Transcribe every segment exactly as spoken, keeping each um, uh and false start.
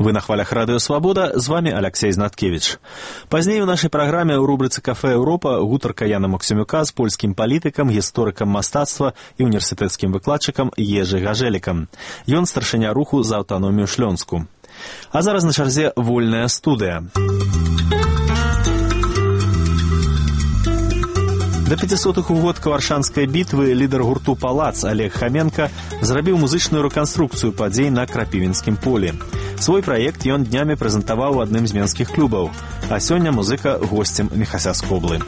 Вы на хвалях Радио Свобода, з вами Алексей Знаткевич. Пазней у нашай праграме ў рубрыцы «Кафе Еўропа» гутарка Яна Максімюка з польскім палітыкам, гісторыкам мастацтва і універсітэцкім выкладчыкам Ежы Гажэлікам. Ён старшыня руху за аўтаномію Шлёнску. А зараз на чарзе вольная студыя. Да пяцісотых угодка Варшанскай бітвы лідар гурту «Палац» Олег Хоменко зрабіў музычную рэканструкцыю падзей на Крапівінскім полі. Свой праект ён днямі прэзентаваў у адным з менскіх клубаў, а сёння музыка госцем Міхася Скоблы.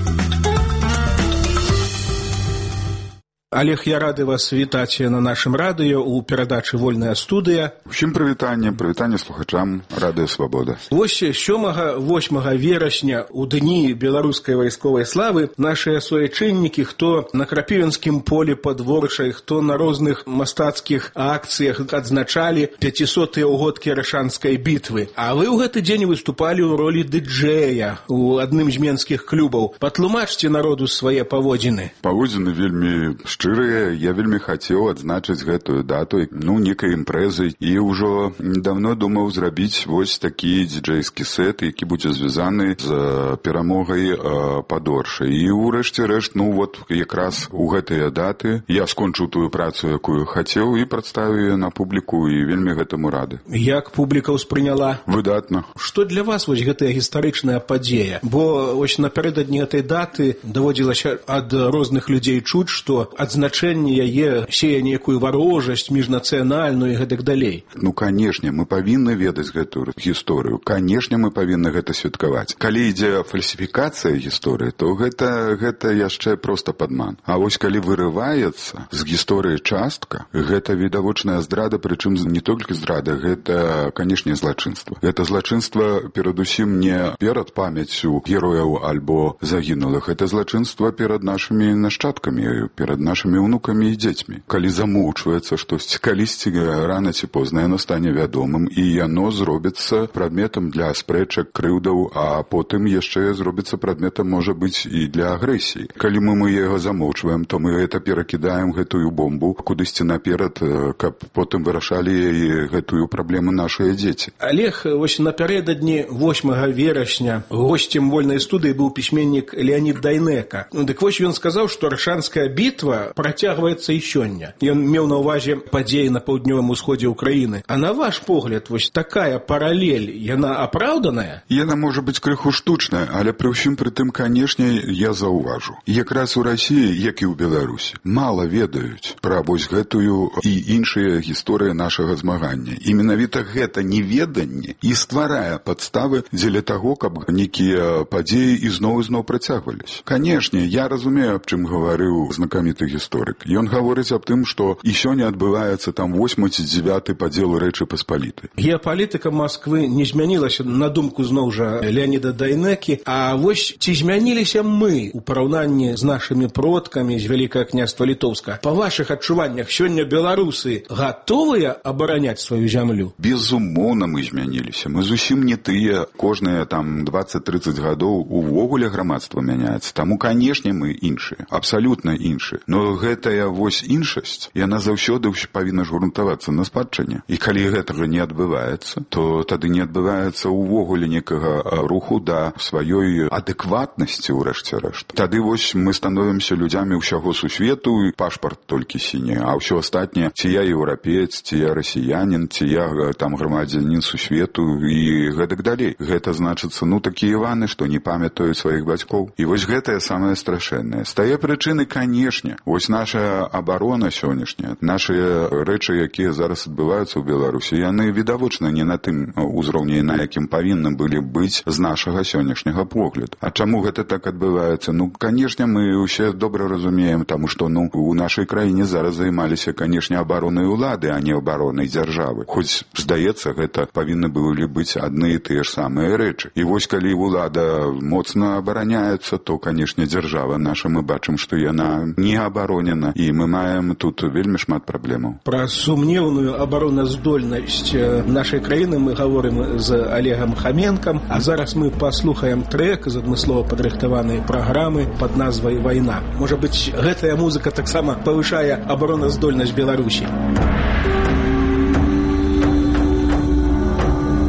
Олег, я рады вас вітаць на нашым радыё ў перадачы «Вольная студыя». Усім прывітанне, прывітанне слухачам Радыё Свабода. Вось сёмага-восьмага верасня у дні беларускай вайсковай славы нашыя суайчыннікі, хто на Крапівінскім полі пад Воршай, хто на розных мастацкіх акцыях адзначалі пяцісотыя ўгодкі Рашанскай бітвы. А вы ў гэты дзень выступалі ў ролі ды-джэя ў адным з менскіх клубаў. Патлумачце народу свае паводзіны. Паводзіны вельмі шчырыя, я вельмі хацеў адзначыць гэтую дату, ну, некай імпрэзай, і ўжо давно думаў зрабіць вось такі дыджэйскі сет, які будзе звязаны з перамогай э, пад Оршай. І ўрэшце рэшт, ну, вот якраз у гэтыя даты я скончыў тую працу, якую хацеў, і прадставіў яе на публіку, і вельмі гэтаму рады. Як публіка ўспрыняла? Выдатна. Што для вас вось гэтая гістарычная падзея? Бо вось напярэдадні гэтай даты даводзілася ад розных людзей чуць, што адзначэнне яе сее нейкую варожасць міжнацыянальную і гэтак далей. Ну, канешне, мы павінны ведаць гэтую гісторыю. Канешне, мы павінны гэта святкаваць. Калі ідзе фальсіфікацыя гісторыі, то гэта, гэта яшчэ проста падман. А вось калі вырываецца з гісторыі частка, гэта відавочная здрада, прычым не толькі здрада, гэта, канешне, злачынства. Гэта злачынства перадусім не перад памяццю герояў альбо загінулых, гэта злачынства перад нашымі нашчадкамі, перад нашымі унукамі і дзецьмі. Калі замоўчваецца штосьці, калісьці рана ці позна яно стане вядомым, і яно зробіцца прадметам для спрэчак, крыўдаў, а потым яшчэ зробіцца прадметам, можа быць, і для агрэсіі. Калі мы, мы яго замоўчваем, то мы гэта перакідаем гэтую бомбу кудысьці наперад, каб потым вырашалі гэтую праблему нашыя дзеці. Олег, вось напярэдадні восьмага верасня госцем вольнай студыі быў пісьменнік Леонід Дайнека. Ну, дык вось ён сказаў, што Рашанская бітва працягваецца і сёння. Ён меў на ўвазе падзеі на паўднёвым усходзе ўкраіны. А на ваш погляд, вось такая паралель, яна апраўданая? Яна можа быць крыху штучная, але пры ўсім пры тым, канешне, я заўважу. Якраз у Расіі, як і ў Беларусі, мала ведаюць пра вось гэтую і іншыя гісторыі нашага змагання. І менавіта гэта неведанне і стварае падставы дзеля таго, каб нейкія падзеі ізноў ізноў працягваліся. Канешне, я разумею, аб чым гаварыў знакаміты гісторык. Ён гаворыць аб тым, што і сёння адбываецца там восьмы ці дзевяты падзел Рэчы Паспалітай. Геапалітыка Масквы не змянілася, на думку зноў жа Леоніда Дайнекі, а вось ці змяніліся мы у параўнанні з нашымі продкамі з Вялікага княства Літоўска? Па вашых адчуваннях, сёння беларусы гатовыя абараняць сваю зямлю? Безумоўна, мы змяніліся. Мы зусім не тыя. Кожныя там дваццаць-трыццаць гадоў увогуле грамадства мяняецца. Таму, канешне, мы іншыя. Абсалютна іншыя. Но гэтая вось іншасць, яна заўсёды павінна ж грунтавацца на спадчыне. І калі гэтага не адбываецца, то тады не адбываецца ўвогуле некага руху да сваёй адэкватнасці, урэшце рэшт. Тады вось мы становімся людзямі ўсяго сусвету, і пашпарт толькі сіні, а ўсё астатняе, ці я еўрапеец, ці я расіянін, ці я там грамадзянін сусвету і гэтак далей. Гэта значыцца, ну, такія Іваны, што не памятаюць сваіх бацькоў. І вось гэтае самае страшэннае. З тае прычыны, канешне, вось наша абарона сённяшняя, нашыя рэчы, якія зараз адбываюцца ў Беларусі, яны відавочна не на тым узроўні, на якім павінны былі быць з нашага сённяшняга погляду. А чаму гэта так адбываецца? Ну, канешне, мы ўсе добра разумеем, таму што, ну, у нашай краіне зараз займаліся, канешне, абаронай улады, а не абаронай дзяржавы. Хоць, здаецца, гэта павінны былі быць адны і тыя ж самыя рэчы. І вось калі улада моцна абараняецца, то, канешне, дзяржава наша, мы бачым, што яна не абаронена, і мы маем тут вельмі шмат праблемаў. Пра сумнеўную абароназдольнасць нашай краіны мы гаворым з Олегам Хоменкам, а зараз мы паслухаем трэк з адмыслова падрыхтаванай праграмы пад назвай «Вайна». Можа быць, гэтая музыка таксама павышае абароназдольнасць Беларусі.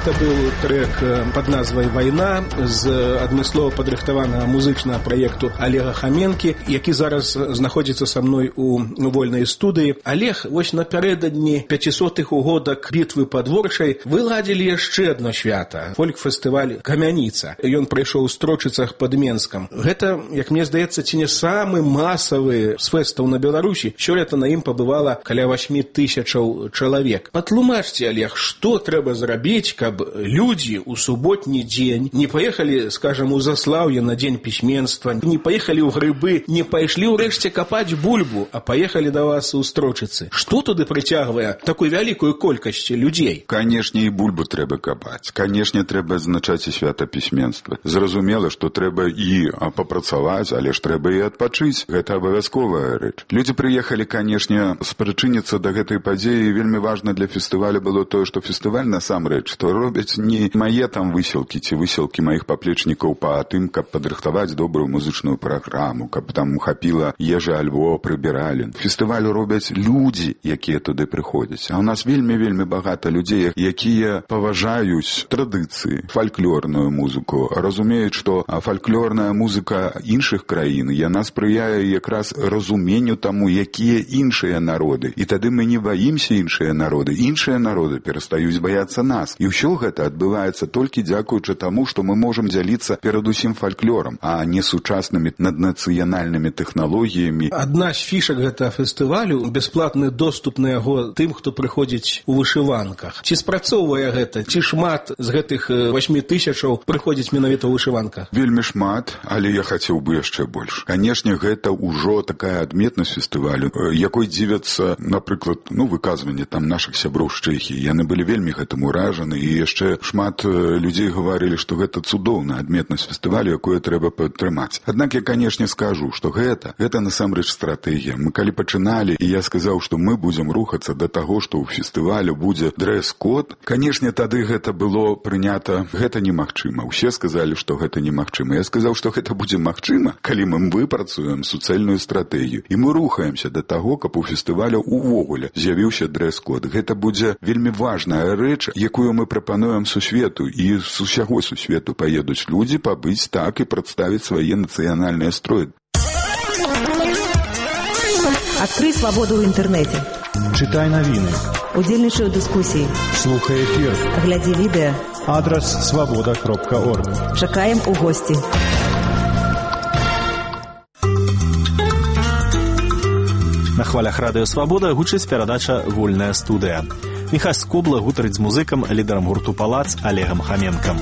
Гэта быў трек пад назвай «Вайна» з адмыслова падрыхтаванага музычнага праекту Олега Хаменкі, які зараз знаходзіцца са мной у вольнай студыі. Олег, вось напярэдадні пяцісотых угодак бітвы пад Ворчай вы ладзілі яшчэ адно свята, фольк-фестываль «Камяніца». Ён прайшоў у Строчыцах пад Менскам. Гэта, як мне здаецца, ці не самы масавы з фэстаў на Беларусі. Сёлета на ім пабывала каля восьмі тысячаў чалавек. Патлумачце, Олег, што трэба зрабіць, каб людзі ў суботні дзень не паехалі, скажам, у Заслаўе на дзень пісьменства, не паехалі ў Грыбы, не пайшлі ўрэшце капаць бульбу, а паехалі да вас у Строчыцы. Што туды прыцягвае такую вялікую колькасць людзей? Канешне, і бульбу трэба капаць. Канешне, трэба адзначаць і свята пісьменства. Зразумела, што трэба і папрацаваць, але ж трэба і адпачыць. Гэта абавязковая рэч. Людзі прыехалі, канешне, спрычыніцца да гэтай падзеі. Вельмі важна для фестывалю было тое, што фестываль насамрэч, што робяць не мае там высілкі ці высілкі маіх паплечнікаў па тым, каб падрыхтаваць добрую музычную праграму, каб там хапіла ежы альбо прыбіралі. Фестываль робяць людзі, якія туды прыходзяць. А ў нас вельмі-вельмі багата людзей, якія паважаюць традыцыі, фальклорную музыку, разумеюць, што фальклорная музыка іншых краін, яна спрыяе якраз разуменню таму, якія іншыя народы. І тады мы не баімся іншыя народы. Іншыя народы перастаюць баяцца нас. І ўсё гэта адбываецца толькі дзякуючы таму, што мы можам дзяліцца перадусім фальклорам, а не сучаснымі наднацыянальнымі тэхналогіямі. Адна з фішак гэтага фестывалю — бясплатны доступ на яго тым, хто прыходзіць у вышыванках. Ці спрацоўвае гэта? Ці шмат з гэтых восьмі тысячаў прыходзіць менавіта ў вышыванках? Вельмі шмат, але я хацеў бы яшчэ больш. Канешне, гэта ўжо такая адметнасць фестывалю, якой дзівяцца, напрыклад, ну, выказванне там нашых сяброў з Чэхіі. Яны былі вельмі гэтым уражаны, і яшчэ шмат людзей гаварылі, што гэта цудоўная адметнасць фестывалю, якую трэба падтрымаць. Аднак я, канешне, скажу, што гэта, гэта насамрэч стратэгія. Мы калі пачыналі, і я сказаў, што мы будзем рухацца да таго, што ў фестывалю будзе дрэс-код, канешне, тады гэта было прынята, гэта немагчыма. Усе сказалі, што гэта немагчыма. Я сказаў, што гэта будзе магчыма, калі мы выпрацуем суцэльную стратэгію. І мы рухаемся да таго, каб у фестывалю увогуле з'явіўся дрэс-код. Гэта будзе вельмі важная рэч, якую мы прапануем сусвету, і з усяго сусвету паедуць людзі пабыць так і прадставіць свае нацыянальныя строі. Адкрый свабоду ў інтэрнэце. Чытай навіны. Удзельнічай у дыскусіі. Слухай эфір. Глядзі відэа. Адрас свабода кропка орг. Чакаем у госці. На хвалях радыё «Свабода» гучыць перадача «Вольная студыя». Міхась Скобла гутарыць з музыкам, лідарам гурту «Палац» Олегам Хаменкам.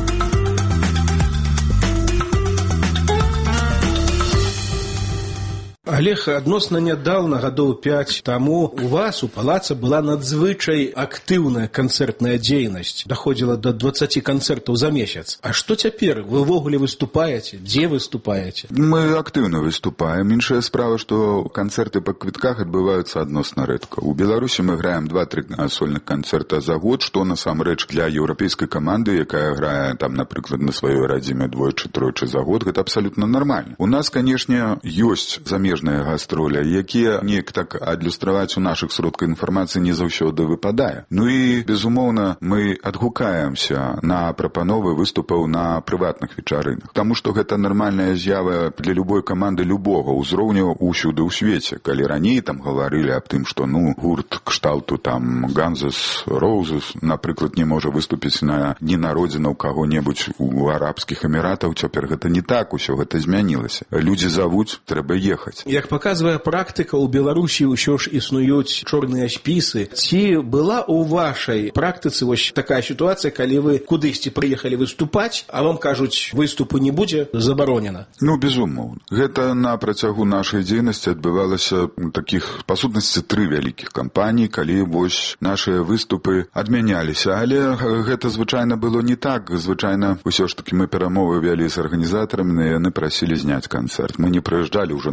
Олег, адносна нядаўна, гадоў пяць таму, у вас, у Палаца, была надзвычай актыўная канцэртная дзейнасць. Даходзіла да дваццаці канцэртаў за месяц. А што цяпер? Вы ўвогуле выступаеце? Дзе выступаеце? Мы актыўна выступаем. Іншая справа, што канцэрты па квітках адбываюцца адносна рэдка. У Беларусі мы граем два-тры сольных канцэрта за год, што насамрэч для еўрапейскай каманды, якая грае там, напрыклад, на сваёй радзіме двойчы-тройчы за год, гэта абсалютна нармальна. У нас, канешне, ёсць замежныя гастроля, якія неяк так адлюстраваць у нашых сродках інфармацыі не заўсёды выпадае. Ну і, безумоўна, мы адгукаемся на прапановы выступаў на прыватных вечарынах. Таму што гэта нармальная з'ява для любой каманды любога ўзроўню ўсюды ў свеце. Калі раней там гаварылі аб тым, што ну гурт кшталту там Guns N' Roses, напрыклад, не можа выступіць на дні народзінаў каго-небудзь у арабскіх эміратаў, цяпер гэта не так, усё гэта змянілася. Людзі завуць, трэба ехаць. Як паказвае практыка, у Беларусі ўсё ж існуюць чорныя спісы. Ці была ў вашай практыцы вось такая сітуацыя, калі вы кудысьці прыехалі выступаць, а вам кажуць, выступу не будзе, забаронена? Ну, безумоўна. Гэта на працягу нашай дзейнасці адбывалася такіх, па сутнасці, тры вялікіх кампаній, калі вось нашыя выступы адмяняліся. Але гэта звычайна было не так. Звычайна, ўсё ж такі мы перамовы вялі з арганізатарамі, яны прасілі зняць канцэрт. Мы не прыязджалі ўжо на место,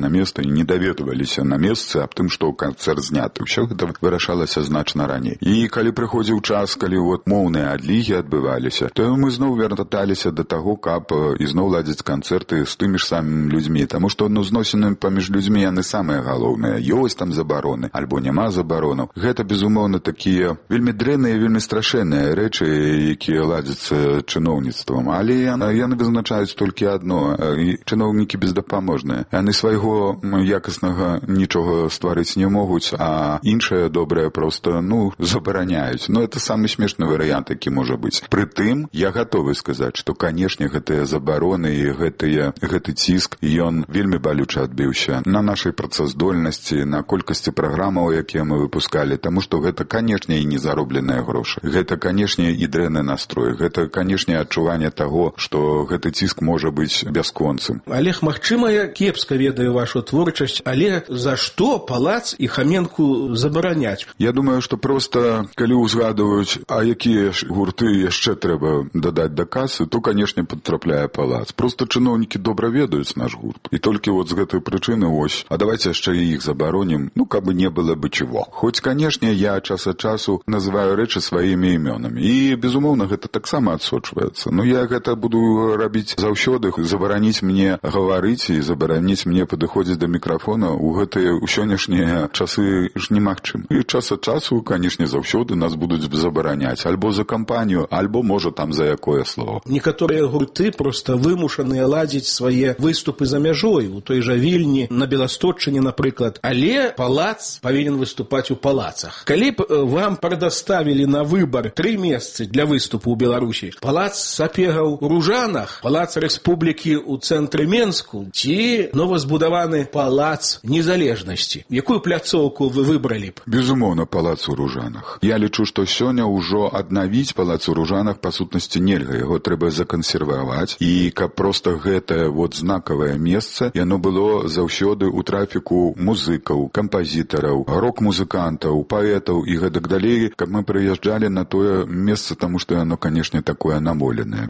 і не даведваліся на месцы аб тым, што канцэрт зняты. Усё гэта вырашалася значна раней. І калі прыходзіў час, калі вот моўныя адлігі адбываліся, то мы зноў вярталіся да таго, каб ізноў ладзіць канцэрты з тымі ж самымі людзьмі, таму што ну, зносіны паміж людзьмі яны самыя галоўныя. Ёсць там забароны, альбо няма забаронаў. Гэта, безумоўна, такія вельмі дрэнныя, вельмі страшэнныя рэчы, якія ладзяцца чыноўніцтвам. Але яны вызначаюць толькі адно, і чыноўнікі бездапаможныя. Яны свайго якаснага нічога стварыць не могуць, а іншае добрае проста, ну, забараняюць. Ну, это самы смешны варыянт, які можа быць. Прытым, я гатовы сказаць, што, канешне, гэтыя забароны і гэтыя, гэты ціск, ён вельмі балюча адбіўся на нашай працаздольнасці, на колькасці праграмаў, якія мы выпускалі, таму што гэта, канешне, і незаробленыя грошы. Гэта, канешне, і дрэнны настрой. Гэта, канешне, адчуванне таго, што гэты ціск можа быць бясконцым. Олег, магчыма, я кепска ведаю вашу творчасць, але за што Палац і Хаменку забараняць? Я думаю, што проста, калі ўзгадваюць, а якія ж гурты яшчэ трэба дадаць да касы, то, канешне, падтрапляе Палац. Проста чыноўнікі добра ведаюць наш гурт. І толькі вот з гэтай прычыны ось, а давайте яшчэ і іх забаронім, ну, каб не было бы чего. Хоць, канешне, я час ад часу называю рэчы сваімі імёнамі. І, безумоўна, гэта таксама адсочваецца. Ну, я гэта буду рабіць заўсёды, забараніць мне гаварыць і забараніць мне падыходзіць да мікрафона у гэтыя ў сённяшнія часы ж немагчым. І час ад часу, канешне, заўсёды нас будуць забараняць. Альбо за кампанію, альбо, можа, там за якое слово. Некаторыя гурты проста вымушаныя ладзіць свае выступы за мяжой, у той жа Вільні, на Беласточчыне, напрыклад. Але Палац павінен выступаць у палацах. Калі б вам прадаставілі на выбар тры месцы для выступу ў Беларусі, Палац Сапегаў у Ружанах, Палац Рэспублікі ў цэнтры Менску ці новазбудаваны Палац Незалежнасці, якую пляцоўку вы выбралі б? Безумоўна, Палац у Ружанах. Я лічу, што сёння ўжо аднавіць Палац у Ружанах па сутнасці нельга. Яго трэба закансерваваць. І каб проста гэтае вот знакавае месца, яно было заўсёды ў трафіку музыкаў, кампазітараў, рок-музыкантаў, паэтаў і гэтак далей, каб мы прыязджалі на тое месца, таму што яно, канешне, такое намоленае.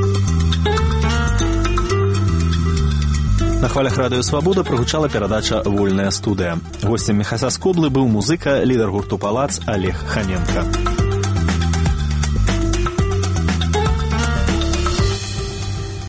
На хвалях радыё «Свабода» прагучала перадача «Вольная студыя». Госцем Міхаса Скоблы быў музыка, лідар гурту «Палац» Олег Хаменка.